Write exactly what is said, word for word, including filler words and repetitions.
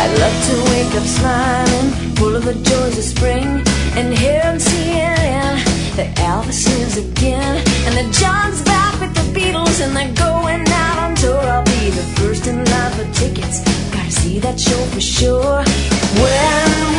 I love to wake up smiling, full of the joys of spring, and hear on C N N that Elvis lives again, and that John's back with the Beatles, and they're going out on tour. I'll be the first in line for tickets, gotta see that show for sure. When